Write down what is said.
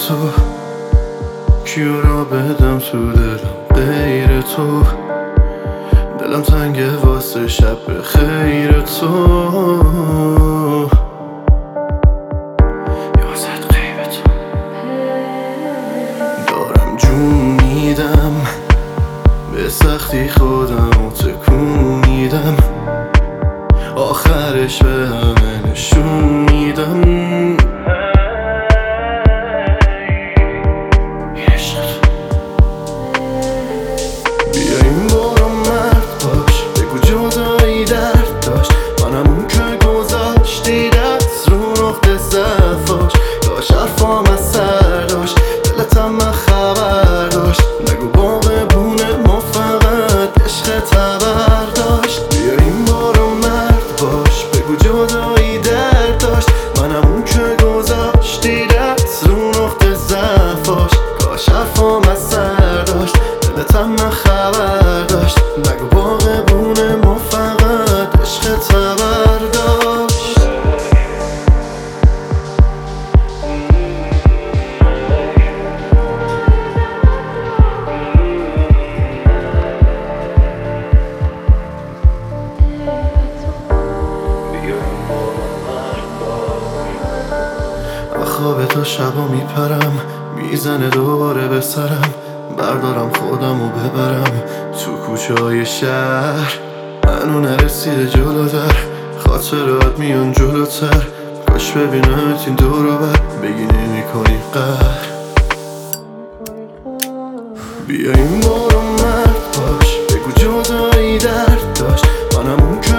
تو، کیو را بدم تو دلم غیر تو. دلم تنگه واسه شب خیر تو، یازد غیب تو. دارم جون میدم، به سختی خودم تکون میدم، آخرش به همه نشون میدم. بیا این بارو مرد باش، بگو جدایی درد داشت، منم اون که گذاشتی دست رو نقطه ضعفاش. داشت حرفام از سر داشت، دلتم من خبر داشت، نگو باغبونه ما فقط عشق تبر داشت. بیا این بارو مرد باش، بگو جدایی درد داشت، منم اون که گذاشتی دست رو نقطه ضعفاش. کاش حرفام از سر داشت، دلتم من خبر داشت، نگو باغبونه ما فقط عشق تبر داشت. خواب تا شبا میپرم، میزنه دوباره به سرم، بردارم خودم و ببرم تو کوچه های شهر. منو نرسیده جلوتر، خاطرات میان جلوتر، کاش ببینمت این دور و بر، بگی نمی کنی قهر. بیا این بارو مرد باش، بگو جدایی درد داشت، منم اون که